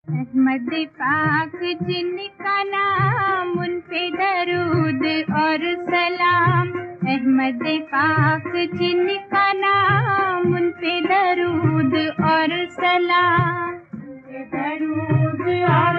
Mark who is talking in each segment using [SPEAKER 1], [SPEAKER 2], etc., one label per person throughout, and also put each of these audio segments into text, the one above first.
[SPEAKER 1] अहमद पाक जिनका नाम उन पे दरूद और सलाम। अहमद पाक जिनका नाम उन पे दरूद और सलाम। उनके दरूद और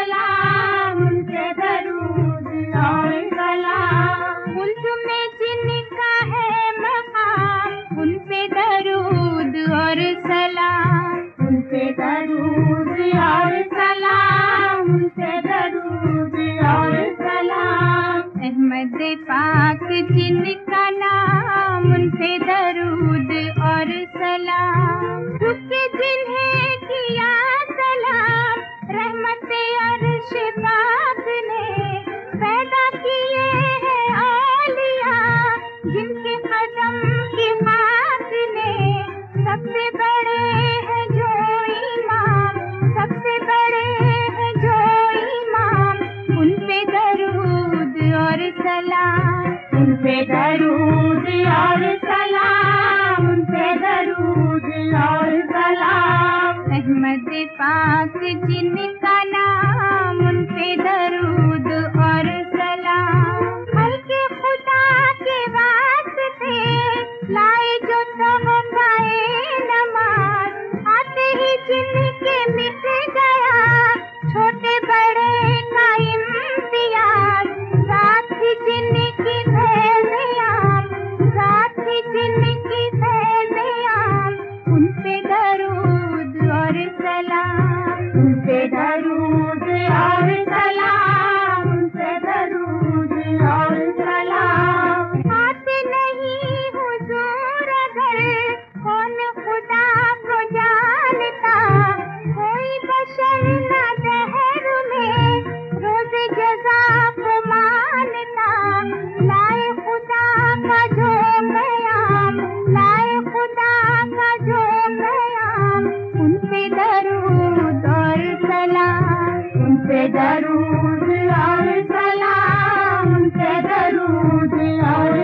[SPEAKER 1] सलाम, उनके दरूद और सलाम। मुल्क में जिनका है मकाम उन पे दरूद और सलाम। उनके दरूद और सलाम, उनके दरूद और सलाम। अहमद पाक जिनका नाम उन पे दरूद और सलाम। रुके जिन्हें किया सलाम रहमत अर्श पाक ने। पैदा किए हैं औलिया जिनके कदम की खाक ने। सबसे बड़े हैं जो इमाम, सबसे बड़े हैं जो इमाम। उन पे दरूद और सलाम, उन पे दरूद और सलाम, उन पे दरूद और सलाम। अहमद पाक जिनका नाम उन पे दरूद और सलाम। हल्के खुदा के वास्ते लाए जो तोहफाए नमाज। आते ही जिनके मिट गया छोटे बड़े का इम्तियाज। साथ ही जिनकी फैज़-ए-आम, साथ ही जिनकी फैज़-ए-आम। उन पे दरूद और सलाम, उन पे दरूद और सलाम, उन पे दरूद और सलाम। आते नहीं हुजूर अगर कौन खुदा को जानता। कोई बशर न दहर में रोज़ जज़ा को मानता। लाए खुदा का जो क़याम, लाए खुदा का जो क़याम। उन पे दरूद और सलाम, उन पे दरूद और सलाम, उन पे दरूद और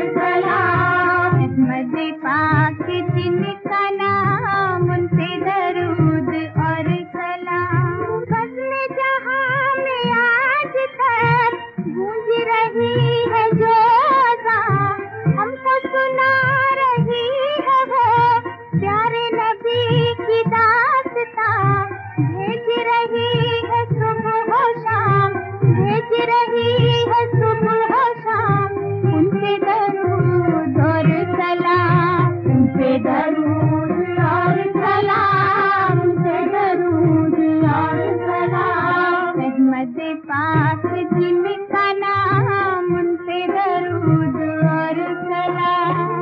[SPEAKER 1] सलाम। अहमद पाक जिनका नाम उन पे दरूद और सलाम। फज़्ल जहां में आज तक गूंज रही है जो अज़ान। हमको सुना रही है वो प्यारे नबी की दास्तां। भेज रही है सुबह शाम, भेज रही है सुबह शाम। उन पे दरूद और सलाम, उन पे दरूद और सलाम, उन पे दरूद और सलाम। अहमद पाक जिनका नाम उन पे दरूद और सलाम।